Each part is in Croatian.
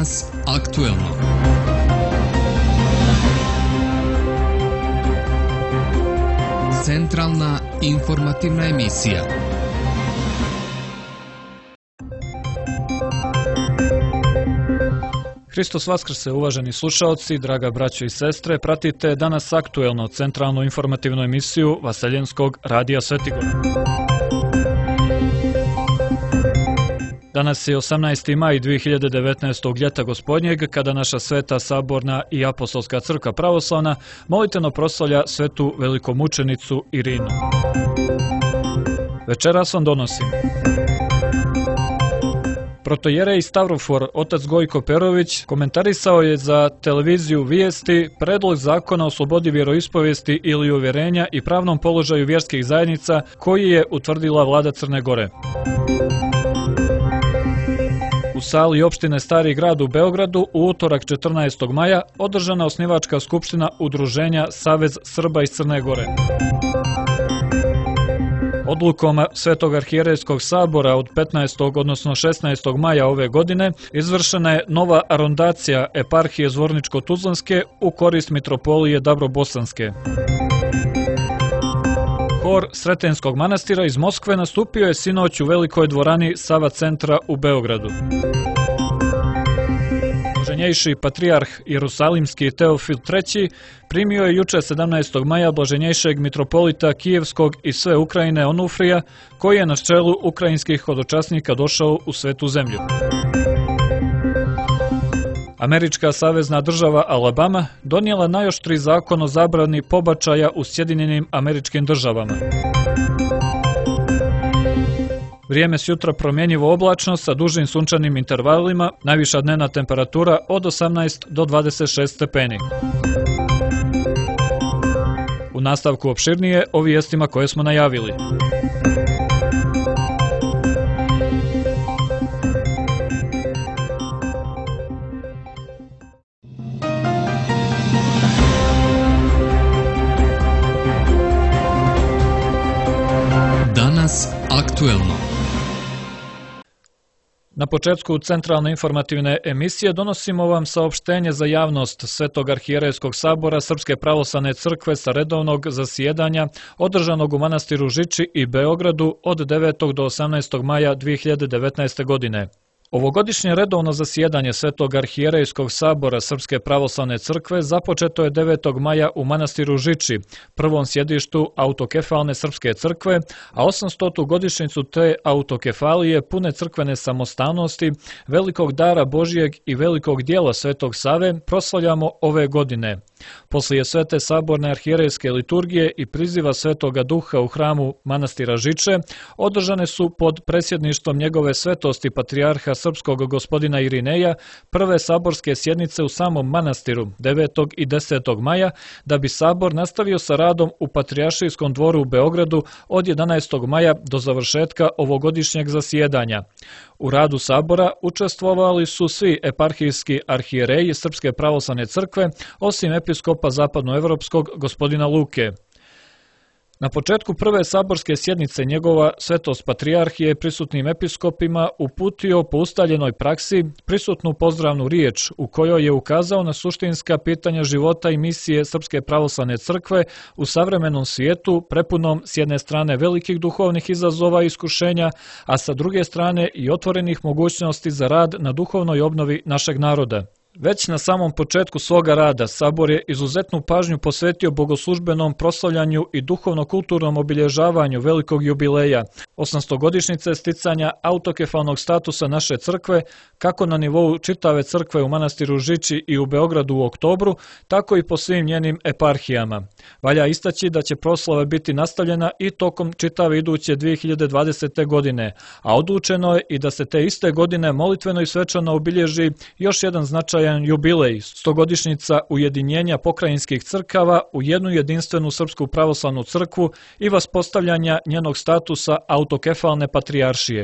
Danas aktuelno. Centralna informativna emisija. Hristos Vaskrse, uvaženi slušaoci, draga braćo i sestre, pratite Danas aktuelno centralnu informativnu emisiju Vaseljenskog radija Svetigor. Danas je 18. maj 2019. ljeta gospodnjeg, kada naša sveta saborna i apostolska crkva pravoslavna molitveno proslavlja svetu velikomučenicu Irinu. Večeras vam donosim protojerej Stavrofor, otac Gojko Perović, komentarisao je za televiziju Vijesti predlog zakona o slobodi vjeroispovijesti ili uvjerenja i pravnom položaju vjerskih zajednica koji je utvrdila vlada Crne Gore. U sali opštine Stari grad u Beogradu u utorak 14. maja održana osnivačka skupština udruženja Savez Srba iz Crne Gore. Odlukom Svetog arhijerejskog sabora od 15. odnosno 16. maja ove godine izvršena je nova arondacija eparhije Zvorničko-Tuzlanske u korist mitropolije Dabrobosanske. Hor Sretenskog manastira iz Moskve nastupio je sinoć u velikoj dvorani Sava centra u Beogradu. Blaženjejši patrijarh Jerusalimski Teofil III primio je juče 17. maja blaženjejšeg mitropolita Kijevskog i sve Ukrajine Onufrija, koji je na čelu ukrajinskih hodočasnika došao u svetu zemlju. Američka savezna država Alabama donijela najoštriji zakon o zabrani pobačaja u Sjedinjenim Američkim Državama. Vrijeme s jutra promjenjivo oblačno sa dužim sunčanim intervalima, najviša dnevna temperatura od 18 do 26 stepeni. U nastavku opširnije o vijestima koje smo najavili. Danas aktuelno. Na početku centralne informativne emisije donosimo vam saopštenje za javnost Svetog arhijerejskog sabora Srpske pravoslavne crkve sa redovnog zasjedanja održanog u manastiru Žiči i Beogradu od 9. do 18. maja 2019. godine. Ovogodišnje redovno zasjedanje Svetog arhijerejskog sabora Srpske pravoslavne crkve započeto je 9. maja u manastiru Žiči, prvom sjedištu autokefalne srpske crkve, a 800. godišnjicu te autokefalije pune crkvene samostalnosti, velikog dara Božijeg i velikog dijela Svetog Save proslavljamo ove godine. Poslije svete saborne arhijerejske liturgije i priziva Svetoga Duha u hramu manastira Žiče, održane su pod presjedništvom njegove svetosti patrijarha srpskog gospodina Irineja prve saborske sjednice u samom manastiru 9. i 10. maja, da bi sabor nastavio sa radom u Patrijaršijskom dvoru u Beogradu od 11. maja do završetka ovogodišnjeg zasjedanja. U radu sabora učestvovali su svi eparhijski arhijereji Srpske pravoslavne crkve, osim episkopa zapadnoevropskog gospodina Luke. Na početku prve saborske sjednice njegova svetost patrijarh je prisutnim episkopima uputio po ustaljenoj praksi prisutnu pozdravnu riječ u kojoj je ukazao na suštinska pitanja života i misije Srpske pravoslavne crkve u savremenom svijetu prepunom s jedne strane velikih duhovnih izazova i iskušenja, a sa druge strane i otvorenih mogućnosti za rad na duhovnoj obnovi našeg naroda. Već na samom početku svoga rada sabor je izuzetnu pažnju posvetio bogoslužbenom proslavljanju i duhovno-kulturnom obilježavanju velikog jubileja, 800-godišnjice sticanja autokefalnog statusa naše crkve, kako na nivou čitave crkve u manastiru Žiči i u Beogradu u oktobru, tako i po svim njenim eparhijama. Valja istaći da će proslava biti nastavljena i tokom čitave iduće 2020. godine, a odlučeno je i da se te iste godine molitveno i svečano obilježi još jedan značajan jubilej, 100-godišnjica ujedinjenja pokrajinskih crkava u jednu jedinstvenu Srpsku pravoslavnu crkvu i vaspostavljanja njenog statusa autokefalne patrijaršije.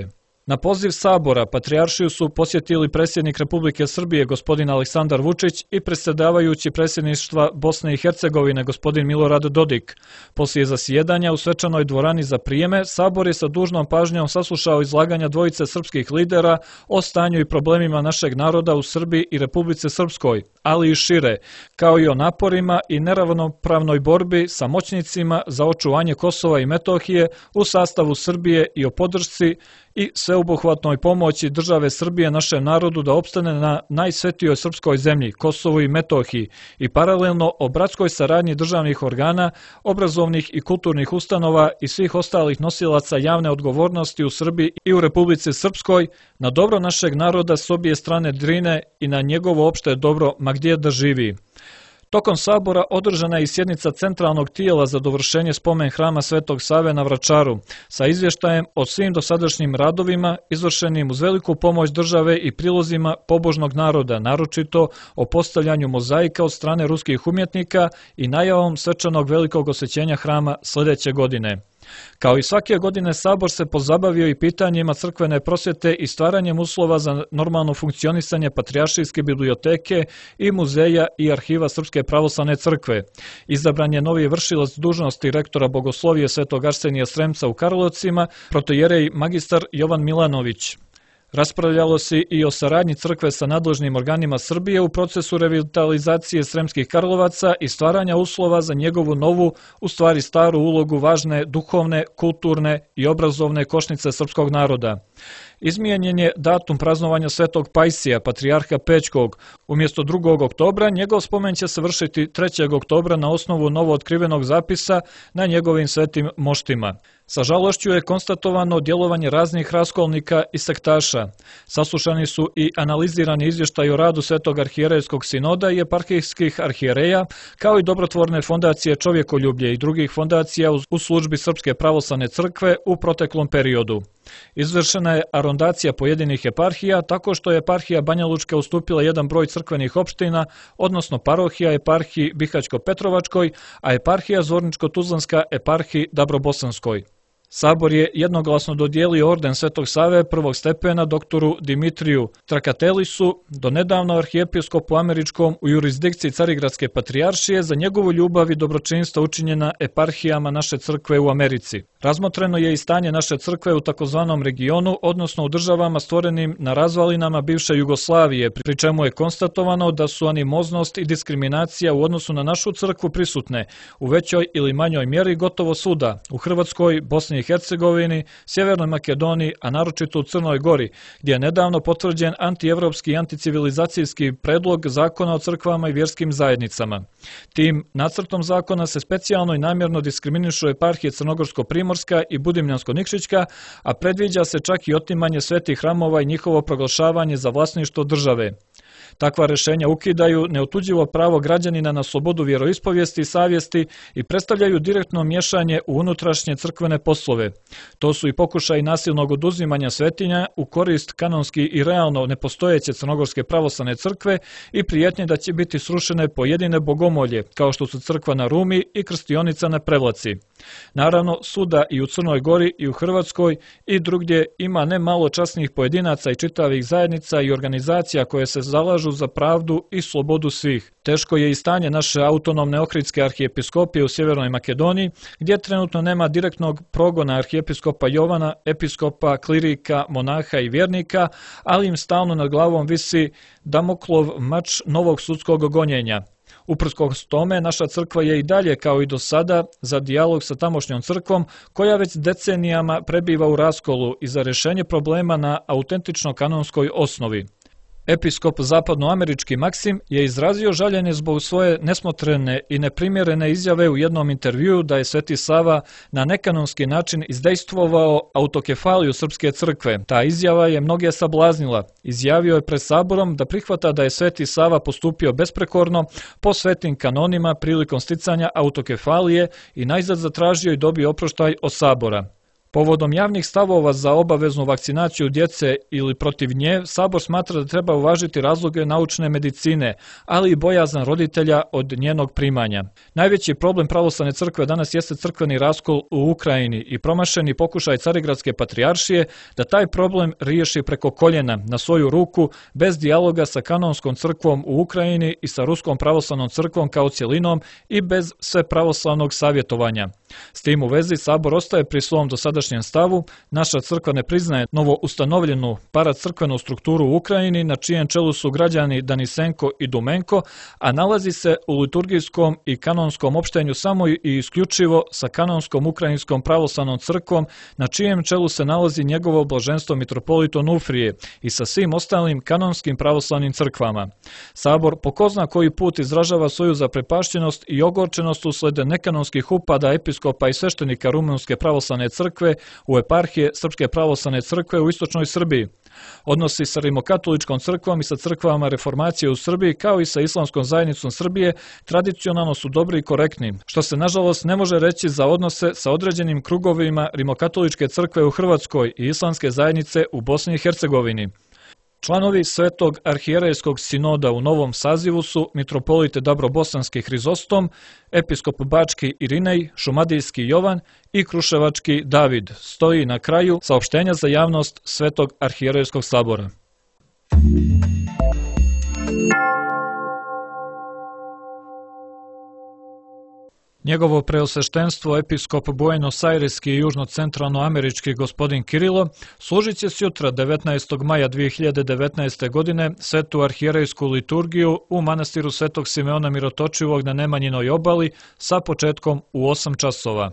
Na poziv Sabora Patrijaršiju su posjetili predsjednik Republike Srbije gospodin Aleksandar Vučić i predsjedavajući predsjedništva Bosne i Hercegovine gospodin Milorad Dodik. Poslije zasjedanja u svečanoj dvorani za prijeme, Sabor je sa dužnom pažnjom saslušao izlaganja dvojice srpskih lidera o stanju i problemima našeg naroda u Srbiji i Republici Srpskoj, ali i šire, kao i o naporima i neravnopravnoj borbi sa moćnicima za očuvanje Kosova i Metohije u sastavu Srbije i o podršci i sveobuhvatnoj pomoći države Srbije našem narodu da opstane na najsvetijoj srpskoj zemlji, Kosovu i Metohiji, i paralelno o bratskoj saradnji državnih organa, obrazovnih i kulturnih ustanova i svih ostalih nosilaca javne odgovornosti u Srbiji i u Republici Srpskoj na dobro našeg naroda s obje strane Drine i na njegovo opšte dobro ma gdje da živi. Tokom Sabora održana je i sjednica centralnog tijela za dovršenje spomen hrama Svetog Save na Vračaru sa izvještajem o svim dosadašnjim radovima izvršenim uz veliku pomoć države i prilozima pobožnog naroda, naročito o postavljanju mozaika od strane ruskih umjetnika i najavom svečanog velikog osvećenja hrama sljedeće godine. Kao i svake godine, Sabor se pozabavio i pitanjima crkvene prosvjete i stvaranjem uslova za normalno funkcionisanje Patrijaršijske biblioteke i muzeja i arhiva Srpske pravoslavne crkve. Izabran je novi vršilac dužnosti rektora Bogoslovije Svetog Arsenija Sremca u Karlovcima, protojerej magistar Jovan Milanović. Raspravljalo se i o saradnji crkve sa nadležnim organima Srbije u procesu revitalizacije Sremskih Karlovaca i stvaranja uslova za njegovu novu, u stvari staru ulogu važne duhovne, kulturne i obrazovne košnice srpskog naroda. Izmijenjen je datum praznovanja Svetog Pajsija, patrijarha Pećkog. Umjesto 2. oktobra, njegov spomen će se vršiti 3. oktobra na osnovu novootkrivenog zapisa na njegovim svetim moštima. Sa žalošću je konstatovano djelovanje raznih raskolnika i sektaša. Saslušani su i analizirani izvještaj o radu Svetog arhijerejskog sinoda i eparhijskih arhijereja, kao i dobrotvorne fondacije Čovjekoljublje i drugih fondacija u službi Srpske pravoslavne crkve u proteklom periodu. Izvršena je arondacija pojedinih eparhija tako što je eparhija Banja Lučka ustupila jedan broj crkvenih opština, odnosno parohija eparhiji Bihać-Petrovačkoj, a eparhija Zvorničko-Tuzlanska eparhiji Dabrobosanskoj. Sabor je jednoglasno dodijelio orden Svetog Save prvog stepena doktoru Dimitriju Trakatelisu, donedavno arhijepiskopu američkom u jurisdikciji Carigradske patrijaršije, za njegovu ljubav i dobročinstvo učinjena eparhijama naše crkve u Americi. Razmotreno je i stanje naše crkve u takozvanom regionu, odnosno u državama stvorenim na razvalinama bivše Jugoslavije, pri čemu je konstatovano da su animoznost i diskriminacija u odnosu na našu crkvu prisutne u većoj ili manjoj mjeri gotovo svuda, u Hrvatskoj, Bosni i Hercegovini, Sjevernoj Makedoniji, a naročito u Crnoj Gori, gdje je nedavno potvrđen antievropski i anticivilizacijski predlog zakona o crkvama i vjerskim zajednicama. Tim nacrtom zakona se specijalno i namjerno diskriminišu eparhije Crnogorsko-Primorska i Budimljansko-Nikšićka, a predviđa se čak i otimanje svetih hramova i njihovo proglašavanje za vlasništvo države. Takva rješenja ukidaju neotuđivo pravo građanina na slobodu vjeroispovijesti i savjesti i predstavljaju direktno miješanje u unutrašnje crkvene poslove. To su i pokušaj nasilnog oduzimanja svetinja u korist kanonski i realno nepostojeće Crnogorske pravoslavne crkve i prijetnje da će biti srušene pojedine bogomolje, kao što su crkva na Rumi i krstionica na Prevlaci. Naravno, svuda i u Crnoj Gori i u Hrvatskoj i drugdje ima ne malo časnih pojedinaca i čitavih zajednica i organizacija koje se zalažu za pravdu i slobodu svih. Teško je i stanje naše autonomne Ohridske arhijepiskopije u Sjevernoj Makedoniji, gdje trenutno nema direktnog progona arhijepiskopa Jovana, episkopa, klirika, monaha i vjernika, ali im stalno nad glavom visi Damoklov mač novog sudskog gonjenja. Uprkos tome, naša crkva je i dalje, kao i do sada, za dijalog sa tamošnjom crkvom, koja već decenijama prebiva u raskolu i za rješenje problema na autentično kanonskoj osnovi. Episkop zapadnoamerički Maksim je izrazio žaljenje zbog svoje nesmotrene i neprimjerene izjave u jednom intervjuu da je Sveti Sava na nekanonski način izdejstvovao autokefaliju Srpske crkve. Ta izjava je mnoge sablaznila. Izjavio je pred Saborom da prihvata da je Sveti Sava postupio besprekorno po svetim kanonima prilikom sticanja autokefalije i najzad zatražio i dobio oproštaj od Sabora. Povodom javnih stavova za obaveznu vakcinaciju djece ili protiv nje, Sabor smatra da treba uvažiti razloge naučne medicine, ali i bojazan roditelja od njenog primanja. Najveći problem pravoslavne crkve danas jeste crkveni raskol u Ukrajini i promašeni pokušaj Carigradske patrijaršije da taj problem riješi preko koljena, na svoju ruku, bez dijaloga sa kanonskom crkvom u Ukrajini i sa Ruskom pravoslavnom crkvom kao cjelinom i bez svepravoslavnog savjetovanja. S tim u vezi Sabor ostaje pri svom dosadašnjem stavu, naša crkva ne priznaje novo ustanovljenu paracrkvenu strukturu u Ukrajini na čijem čelu su građani Danisenko i Dumenko, a nalazi se u liturgijskom i kanonskom opštenju samo i isključivo sa kanonskom ukrajinskom pravoslavnom crkvom na čijem čelu se nalazi njegovo blaženstvo mitropolit Onufrije i sa svim ostalim kanonskim pravoslavnim crkvama. Sabor po ko zna koji put izražava svoju zaprepašćenost i ogorčenost usled nekanonskih upada episkopa i sveštenika Rumunjske pravoslavne crkve u eparhije Srpske pravoslavne crkve u istočnoj Srbiji. Odnosi sa rimokatoličkom crkvom i sa crkvama reformacije u Srbiji kao i sa islamskom zajednicom Srbije tradicionalno su dobri i korektni, što se nažalost ne može reći za odnose sa određenim krugovima rimokatoličke crkve u Hrvatskoj i islamske zajednice u Bosni i Hercegovini. Članovi Svetog arhijerejskog sinoda u novom sazivu su mitropolite Dabrobosanski Hrizostom, episkop Bački Irinej, Šumadijski Jovan i Kruševački David, stoji na kraju saopštenja za javnost Svetog arhijerejskog sabora. Njegovo preosveštenstvo episkop Buenos-Aireski i južno-centralnoamerički gospodin Kirilo služit će sutra 19. maja 2019. godine svetu arhijerejsku liturgiju u manastiru Svetog Simeona Mirotočivog na Nemanjinoj obali sa početkom u 8 časova.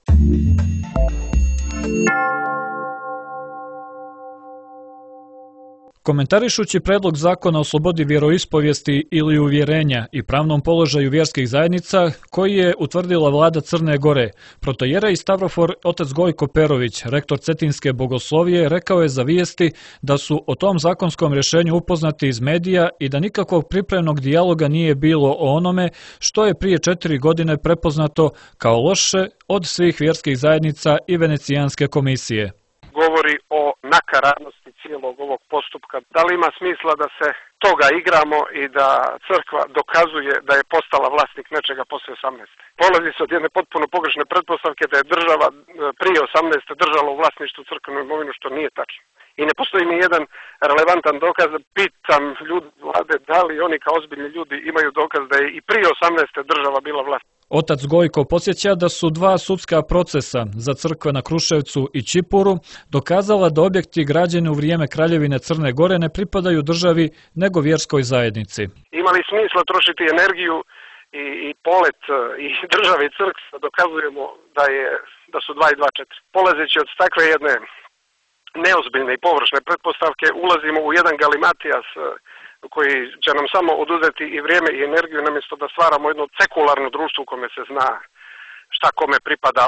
Komentarišući predlog zakona o slobodi vjeroispovijesti ili uvjerenja i pravnom položaju vjerskih zajednica, koji je utvrdila vlada Crne Gore, protojerej Stavrofor otac Gojko Perović, rektor Cetinske bogoslovije, rekao je za Vijesti da su o tom zakonskom rješenju upoznati iz medija i da nikakvog pripremnog dijaloga nije bilo o onome što je prije 4 godine prepoznato kao loše od svih vjerskih zajednica i Venecijanske komisije. Govori o nakaradnosti cijelog ovog postupka. Da li ima smisla da se toga igramo i da crkva dokazuje da je postala vlasnik nečega poslije 18. Polazi se od jedne potpuno pogrešne pretpostavke da je država prije 18. držala u vlasništvu crkvenu imovinu, što nije tačno. I ne postoji ni jedan relevantan dokaz. Pitam ljudi vlade da li oni kao ozbiljni ljudi imaju dokaz da je i prije 18. država bila vlasnik. Otac Gojko podsjeća da su 2 sudska procesa za crkve na Kruševcu i Čipuru dokazala da objekti građeni u vrijeme Kraljevine Crne Gore ne pripadaju državi nego vjerskoj zajednici. Ima li smisla trošiti energiju i polet i države i crkve, dokazujemo da su 2 i 2 4. Polazeći od takve jedne neozbiljne i površne pretpostavke ulazimo u jedan galimatijas koji će nam samo oduzeti i vrijeme i energiju namjesto da stvaramo jedno sekularno društvo u kome se zna šta kome pripada.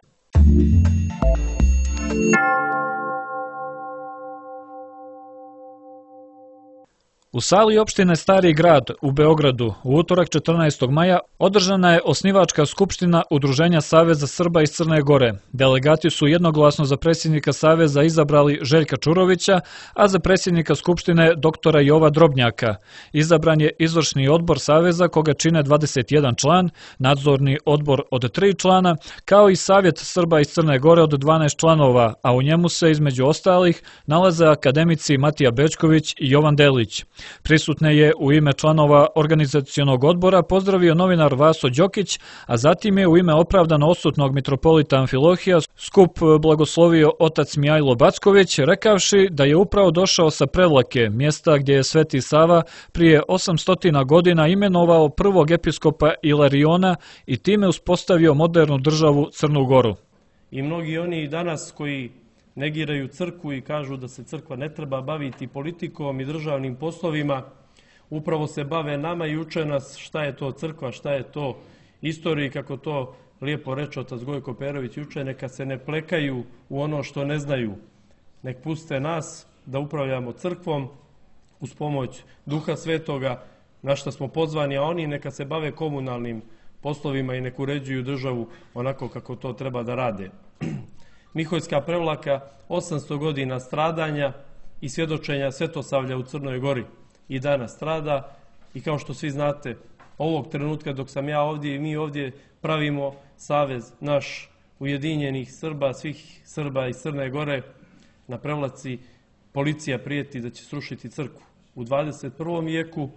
U sali opštine Stari grad u Beogradu u utorak 14. maja održana je osnivačka skupština Udruženja Saveza Srba iz Crne Gore. Delegati su jednoglasno za predsjednika Saveza izabrali Željka Čurovića, a za predsjednika skupštine doktora Jova Drobnjaka. Izabran je izvršni odbor Saveza koga čine 21 član, nadzorni odbor od 3 člana, kao i Savjet Srba iz Crne Gore od 12 članova, a u njemu se između ostalih nalaze akademici Matija Bečković i Jovan Delić. Prisutne je u ime članova organizacionog odbora pozdravio novinar Vaso Đokić, a zatim je u ime opravdano odsutnog mitropolita Amfilohija skup blagoslovio otac Mijajlo Backović, rekavši da je upravo došao sa Prevlake, mjesta gdje je Sveti Sava prije 800 godina imenovao prvog episkopa Ilariona i time uspostavio modernu državu Crnu Goru. I mnogi oni danas koji negiraju crkvu i kažu da se crkva ne treba baviti politikom i državnim poslovima, upravo se bave nama i uče nas šta je to crkva, šta je to istorija, kako to lijepo reče otac Gojko Perović juče, neka se ne plekaju u ono što ne znaju. Nek puste nas da upravljamo crkvom uz pomoć Duha Svetoga, na što smo pozvani, a oni neka se bave komunalnim poslovima i nek uređuju državu onako kako to treba da rade. Miholjska Prevlaka 800 godina stradanja i svjedočenja Svetosavlja u Crnoj Gori i danas strada i kao što svi znate, ovog trenutka dok sam ja ovdje i mi ovdje pravimo savez naš ujedinjenih Srba, svih Srba iz Crne Gore na Prevlaci, policija prijeti da će srušiti crkvu. U 21. vijeku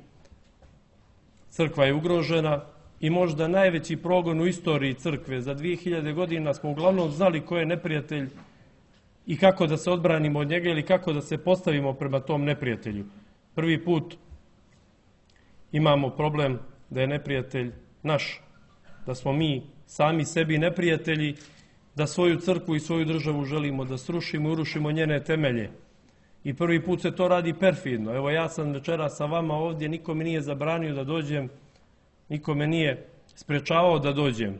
crkva je ugrožena i možda najveći progon u istoriji crkve. Za 2000 godina smo uglavnom znali ko je neprijatelj i kako da se odbranimo od njega ili kako da se postavimo prema tom neprijatelju. Prvi put imamo problem da je neprijatelj naš, da smo mi sami sebi neprijatelji, da svoju crkvu i svoju državu želimo da srušimo i urušimo njene temelje. I prvi put se to radi perfidno. Evo ja sam večeras sa vama ovdje, niko mi nije zabranio da dođem, niko me nije sprečavao da dođem.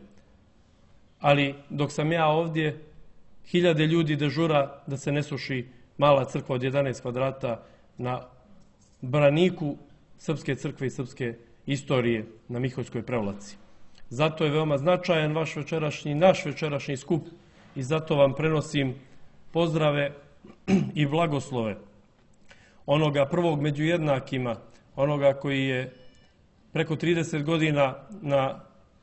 Ali dok sam ja ovdje, hiljade ljudi dežura da se ne sruši mala crkva od 11 kvadrata na braniku srpske crkve i srpske istorije na Miholjskoj Prevlaci. Zato je veoma značajan naš večerašnji skup i zato vam prenosim pozdrave i blagoslove onoga prvog među jednakima, onoga koji je preko 30 godina na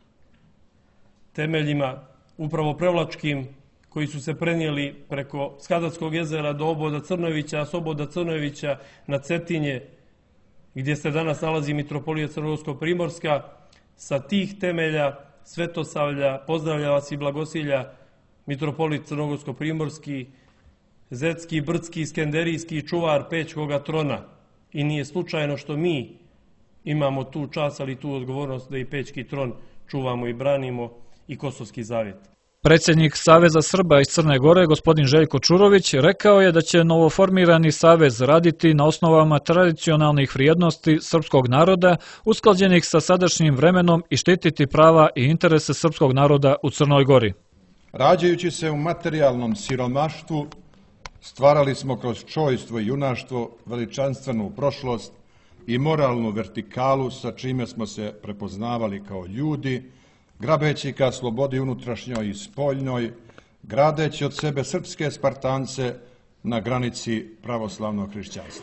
temeljima upravo prevlačkim, koji su se prenijeli preko Skadarskog jezera do oboda Crnojevića, a s oboda Crnojevića na Cetinje, gdje se danas nalazi mitropolija Crnogorsko-Primorska. Sa tih temelja Svetosavlja pozdravlja vas i blagosilja mitropolit Crnogorsko-Primorski, Zetski, Brdski, Skenderijski čuvar Pećkoga trona. I nije slučajno što mi imamo tu čast, ali tu odgovornost da i Pećki tron čuvamo i branimo i Kosovski zavjet. Predsjednik Saveza Srba iz Crne Gore, gospodin Željko Čurović, rekao je da će novoformirani savez raditi na osnovama tradicionalnih vrijednosti srpskog naroda, usklađenih sa sadašnjim vremenom i štititi prava i interese srpskog naroda u Crnoj Gori. Rađajući se u materijalnom siromaštvu, stvarali smo kroz čojstvo i junaštvo veličanstvenu prošlost i moralnu vertikalu sa čime smo se prepoznavali kao ljudi, grabeći ka slobodi unutrašnjoj i spoljnoj, gradeći od sebe srpske Spartance na granici pravoslavnog hrišćanstva.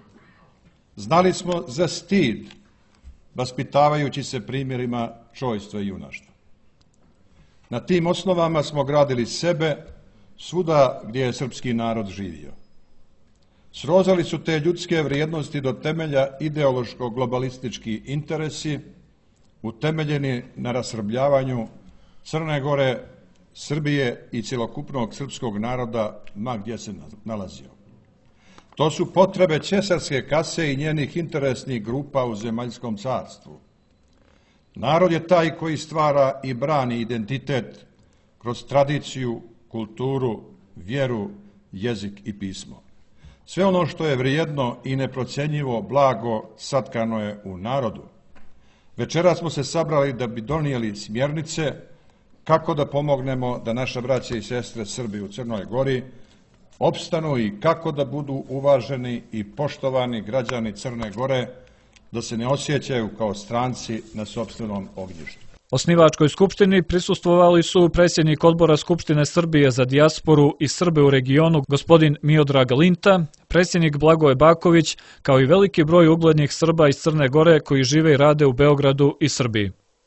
Znali smo za stid, vaspitavajući se primjerima čojstva i junaštva. Na tim osnovama smo gradili sebe svuda gdje je srpski narod živio. Srozali su te ljudske vrijednosti do temelja ideološko-globalistički interesi, utemeljeni na rasrbljavanju Crne Gore, Srbije i cjelokupnog srpskog naroda ma gdje se nalazio. To su potrebe cesarske kase i njenih interesnih grupa u zemaljskom carstvu. Narod je taj koji stvara i brani identitet kroz tradiciju, kulturu, vjeru, jezik i pismo. Sve ono što je vrijedno i neprocjenjivo blago satkano je u narodu. Večera smo se sabrali da bi donijeli smjernice kako da pomognemo da naša braća i sestre Srbi u Crnoj Gori opstanu i kako da budu uvaženi i poštovani građani Crne Gore, da se ne osjećaju kao stranci na sopstvenom ognjištu. Osnivačkoj skupštini prisustvovali su predsjednik Odbora Skupštine Srbije za dijasporu i Srbe u regionu gospodin Miodrag Linta, predsjednik Blagoje Baković, kao i veliki broj uglednih Srba iz Crne Gore koji žive i rade u Beogradu i Srbiji.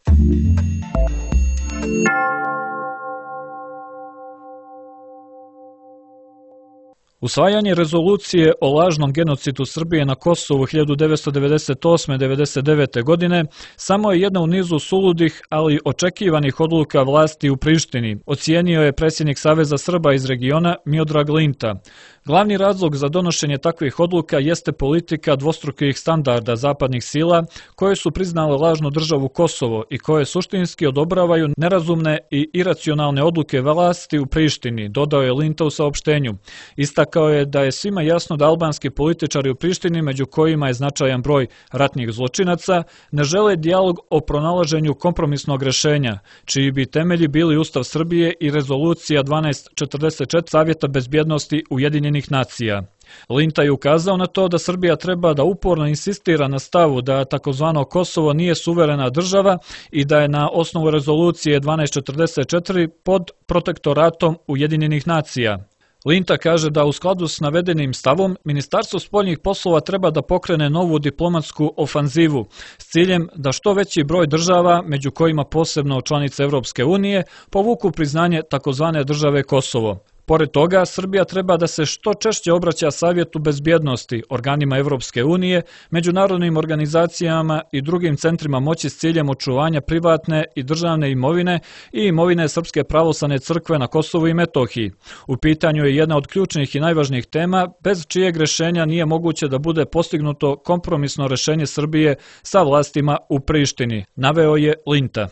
Usvajanje rezolucije o lažnom genocidu Srbije na Kosovu 1998-99. godine samo je jedna u nizu suludih, ali očekivanih odluka vlasti u Prištini, ocijenio je predsjednik Saveza Srba iz regiona Miodrag Linta. Glavni razlog za donošenje takvih odluka jeste politika dvostrukih standarda zapadnih sila koje su priznale lažnu državu Kosovo i koje suštinski odobravaju nerazumne i iracionalne odluke vlasti u Prištini, dodao je Linta u saopštenju. Istakao istakao je da je svima jasno da albanski političari u Prištini, među kojima je značajan broj ratnih zločinaca, ne žele dijalog o pronalaženju kompromisnog rešenja, čiji bi temelji bili Ustav Srbije i rezolucija 1244 Savjeta bezbjednosti Ujedinjenih nacija. Linta je ukazao na to da Srbija treba da uporno insistira na stavu da takozvano Kosovo nije suverena država i da je na osnovu rezolucije 1244 pod protektoratom Ujedinjenih nacija. Linta kaže da u skladu s navedenim stavom Ministarstvo spoljnih poslova treba da pokrene novu diplomatsku ofanzivu s ciljem da što veći broj država, među kojima posebno članice Evropske unije, povuku priznanje takozvane države Kosovo. Pored toga, Srbija treba da se što češće obraća Savjetu bezbjednosti, organima Evropske unije, međunarodnim organizacijama i drugim centrima moći s ciljem očuvanja privatne i državne imovine i imovine Srpske pravoslavne crkve na Kosovu i Metohiji. U pitanju je jedna od ključnih i najvažnijih tema, bez čijeg rešenja nije moguće da bude postignuto kompromisno rešenje Srbije sa vlastima u Prištini, naveo je Linta.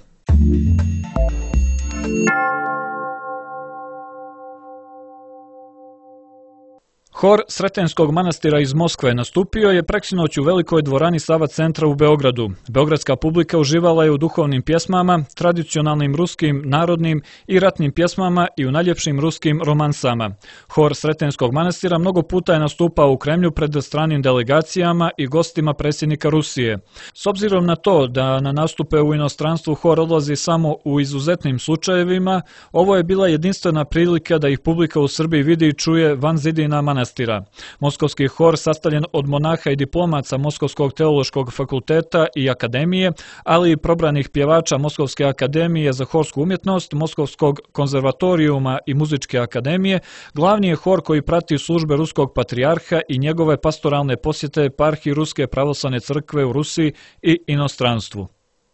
Hor Sretenskog manastira iz Moskve nastupio je preksinoć u velikoj dvorani Sava centra u Beogradu. Beogradska publika uživala je u duhovnim pjesmama, tradicionalnim ruskim, narodnim i ratnim pjesmama i u najljepšim ruskim romansama. Hor Sretenskog manastira mnogo puta je nastupao u Kremlju pred stranim delegacijama i gostima predsjednika Rusije. S obzirom na to da na nastupe u inostranstvu hor odlazi samo u izuzetnim slučajevima, ovo je bila jedinstvena prilika da ih publika u Srbiji vidi i čuje van zidina manastira. Moskovski hor, sastavljen od monaha i diplomaca Moskovskog teološkog fakulteta i akademije, ali i probranih pjevača Moskovske akademije za horsku umjetnost, Moskovskog konzervatorijuma i muzičke akademije, glavni je hor koji prati službe ruskog patrijarha i njegove pastoralne posjete eparhiji Ruske pravoslavne crkve u Rusiji i inostranstvu.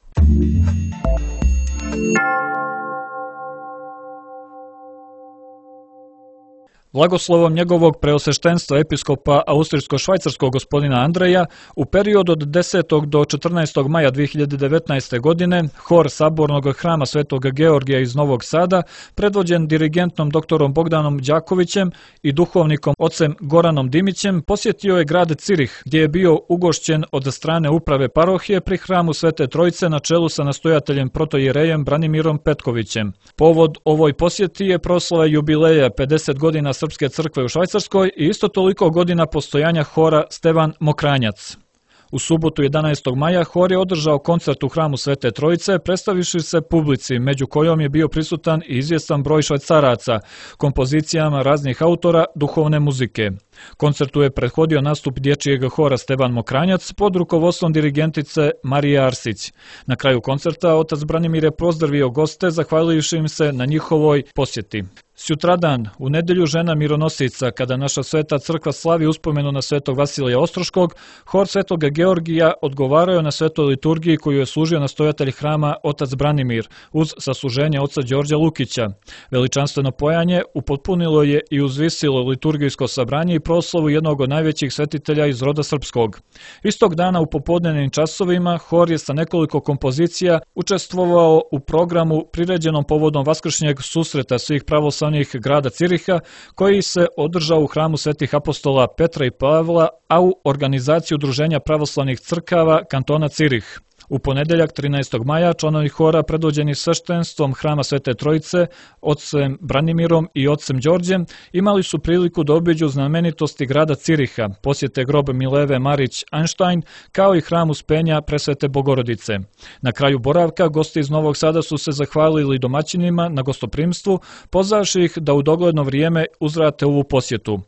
Blagoslovom njegovog preosveštenstva episkopa austrijsko-švajcarskog gospodina Andreja, u periodu od 10. do 14. maja 2019. godine, hor Sabornog hrama Svetog Georgija iz Novog Sada, predvođen dirigentom doktorom Bogdanom Đakovićem i duhovnikom ocem Goranom Dimićem, posjetio je grad Cirih, gdje je bio ugošćen od strane uprave parohije pri hramu Svete Trojice na čelu sa nastojateljem protojerejem Branimirom Petkovićem. Povod ovoj posjeti je proslava jubileja 50 godina Srpske crkve u Švajcarskoj i isto toliko godina postojanja hora Stevan Mokranjac. U subotu 11. maja hor je održao koncert u hramu Svete Trojice, predstavivši se publici, među kojom je bio prisutan i izvjestan broj Švajcaraca, kompozicijama raznih autora duhovne muzike. Koncertu je prethodio nastup dječjeg hora Stevan Mokranjac pod rukovodstvom dirigentice Marije Arsić. Na kraju koncerta otac Branimir je pozdravio goste, zahvalivši im se na njihovoj posjeti. Sutradan, u nedjelju žena mironosica, kada naša sveta crkva slavi uspomenu na svetog Vasilija Ostroškog, hor Svetog Georgija odgovarao je na svetoj liturgiji koju je služio nastojatelj hrama otac Branimir, uz sasluženje oca Đorđa Lukića. Veličanstveno pojanje upotpunilo je i uzvisilo liturgijsko sabranje i proslavu jednog od najvećih svetitelja iz roda srpskog. Istog dana u popodnevnim časovima hor je sa nekoliko kompozicija učestvovao u programu priređenom povodom vaskršnjeg susreta svih pravoslavnih grada Ciriha, koji se održao u hramu svetih apostola Petra i Pavla, a u organizaciji Udruženja pravoslavnih crkava kantona Cirih. U ponedeljak 13. maja članovi hora predvođeni sveštenstvom hrama Svete Trojice, ocem Branimirom i ocem Đorđem, imali su priliku da obiđu znamenitosti grada Ciriha, posjete grob Mileve Marić Einstein, kao i hram Uspenja Presvete Bogorodice. Na kraju boravka gosti iz Novog Sada su se zahvalili domaćinima na gostoprimstvu, pozvavši ih da u dogledno vrijeme uzvrate ovu posjetu.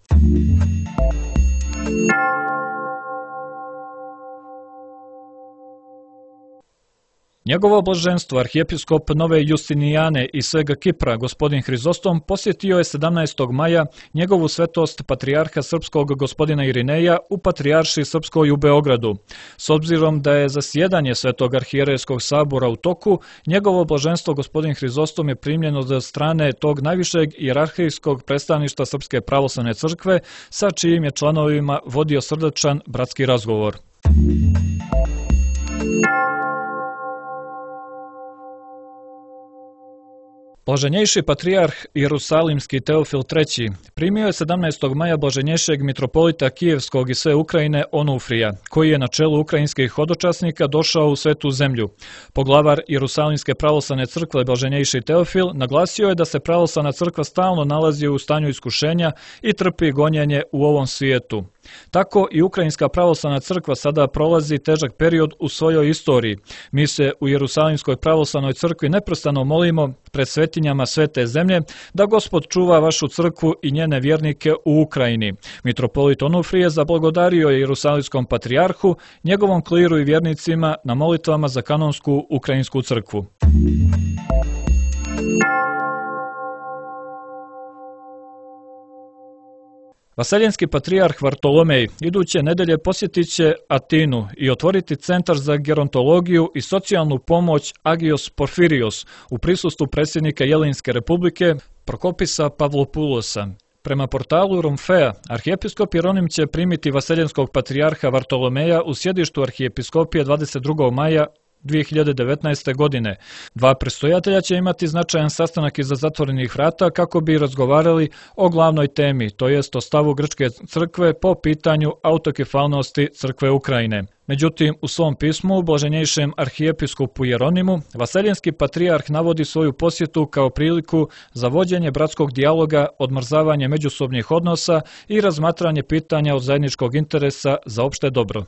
Njegovo blaženstvo, arhijepiskop Nove Justinijane i svega Kipra, gospodin Hrizostom, posjetio je 17. maja njegovu svetost patrijarha srpskog gospodina Irineja u Patrijaršiji Srpskoj u Beogradu. S obzirom da je zasjedanje Svetog arhijerejskog sabora u toku, njegovo blaženstvo gospodin Hrizostom je primljen od strane tog najvišeg ijerarhijskog predstavništva Srpske pravoslavne crkve, sa čijim je članovima vodio srdačan bratski razgovor. Blaženjejši patrijarh Jerusalimski Teofil III primio je 17. maja blaženjejšeg mitropolita Kijevskog i sve Ukrajine Onufrija, koji je na čelu ukrajinskih hodočasnika došao u svetu zemlju. Poglavar Jerusalimske pravoslavne crkve blaženjejši Teofil naglasio je da se pravoslavna crkva stalno nalazi u stanju iskušenja i trpi gonjenje u ovom svijetu. Tako i Ukrajinska pravoslavna crkva sada prolazi težak period u svojoj istoriji. Mi se u Jerusalimskoj pravoslavnoj crkvi neprestano molimo pred svetinjama svete zemlje da Gospod čuva vašu crkvu i njene vjernike u Ukrajini. Mitropolit Onufrije zablagodario je Jerusalimskom patrijarhu, njegovom kliru i vjernicima na molitvama za kanonsku ukrajinsku crkvu. Vaseljenski patrijarh Vartolomej iduće nedelje posjetit će Atinu i otvoriti centar za gerontologiju i socijalnu pomoć Agios Porfirios u prisustvu predsjednika Jelinske republike Prokopisa Pavlopulosa. Prema portalu Rumfea, arhijepiskop Jeronim će primiti vaseljenskog patrijarha Vartolomeja u sjedištu arhijepiskopije 22. maja 2019. godine. Dva predstojatelja će imati značajan sastanak iza zatvorenih vrata kako bi razgovarali o glavnoj temi, to jest o stavu grčke crkve po pitanju autokefalnosti crkve Ukrajine. Međutim, u svom pismu blaženjejšem arhijepiskopu Jeronimu, vaseljenski patrijarh navodi svoju posjetu kao priliku za vođenje bratskog dijaloga, odmrzavanje međusobnih odnosa i razmatranje pitanja od zajedničkog interesa za opšte dobro.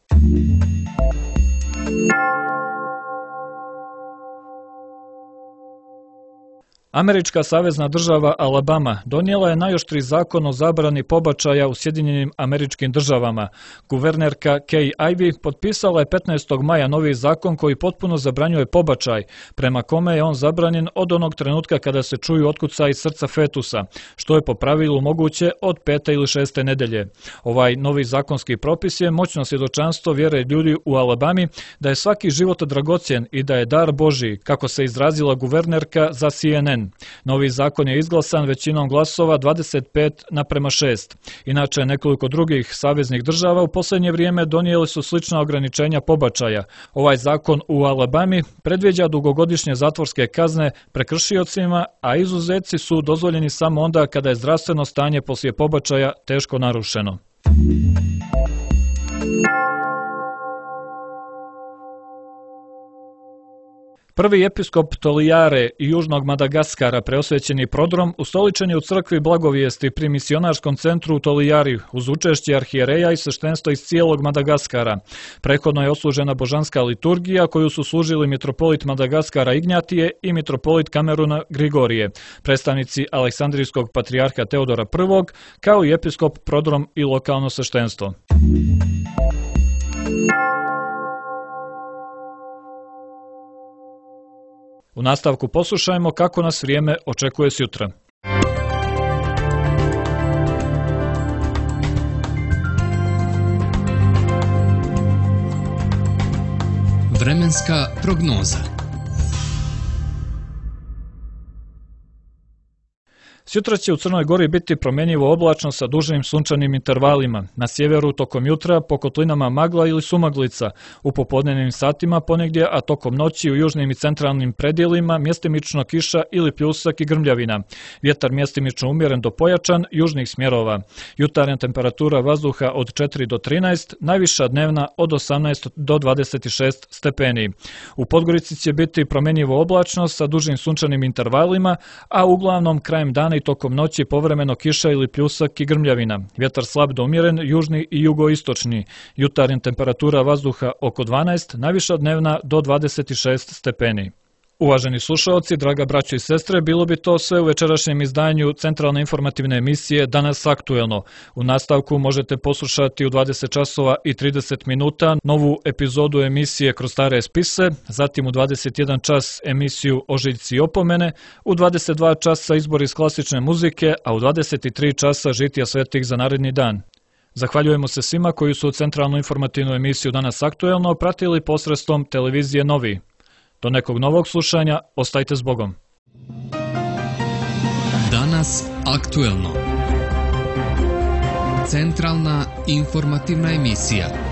Američka savezna država Alabama donijela je najoštriji zakon o zabrani pobačaja u Sjedinjenim Američkim Državama. Guvernerka Kay Ivey potpisala je 15. maja novi zakon koji potpuno zabranjuje pobačaj, prema kome je on zabranjen od onog trenutka kada se čuju otkucaji srca fetusa, što je po pravilu moguće od 5. ili 6. nedelje. Ovaj novi zakonski propis je moćno svjedočanstvo vjere ljudi u Alabami da je svaki život dragocjen i da je dar Božji, kako se izrazila guvernerka za CNN. Novi zakon je izglasan većinom glasova 25:6. Inače, nekoliko drugih saveznih država u posljednje vrijeme donijeli su slična ograničenja pobačaja. Ovaj zakon u Alabami predviđa dugogodišnje zatvorske kazne prekršiocima, a izuzeci su dozvoljeni samo onda kada je zdravstveno stanje poslije pobačaja teško narušeno. Prvi episkop Tolijare i Južnog Madagaskara, preosvećeni prodrom, ustoličen je u crkvi Blagovijesti pri misionarskom centru u Tolijari uz učešće arhijereja i sveštenstva iz cijelog Madagaskara. Prethodno je odslužena božanska liturgija koju su služili mitropolit Madagaskara Ignjatije i mitropolit Kameruna Grigorije, predstavnici Aleksandrijskog patrijarha Teodora I, kao i episkop prodrom i lokalno sveštenstvo. U nastavku poslušajmo kako nas vrijeme očekuje sjutra. Vremenska prognoza. Sutra će u Crnoj Gori biti promjenjivo oblačno sa dužim sunčanim intervalima. Na sjeveru tokom jutra po kotlinama magla ili sumaglica, u popodnevnim satima ponegdje, a tokom noći u južnim i centralnim predjelima mjestimično kiša ili pljusak i grmljavina. Vjetar mjestimično umjeren do pojačan, južnih smjerova. Jutarnja temperatura vazduha od 4 do 13, najviša dnevna od 18 do 26 stepeni. U Podgorici će biti promjenjivo oblačno sa dužim sunčanim intervalima, a uglavnom krajem dana i tokom noći povremeno kiša ili pljusak i grmljavina. Vjetar slab do umjeren, južni i jugoistočni. Jutarnja temperatura vazduha oko 12, najviša dnevna do 26 stepeni. Uvaženi slušaoci, draga braćo i sestre, bilo bi to sve u večerašnjem izdanju centralne informativne emisije Danas aktuelno. U nastavku možete poslušati u 20 časova i 30 minuta novu epizodu emisije Kroz stare spise, zatim u 21 čas emisiju Ožiljci i opomene, u 22 časa izbor iz klasične muzike, a u 23 časa žitija svetih za naredni dan. Zahvaljujemo se svima koji su centralnu informativnu emisiju Danas aktuelno pratili posredstvom televizije Novi. Do nekog novog slušanja, ostajte s Bogom. Danas aktuelno. Centralna informativna emisija.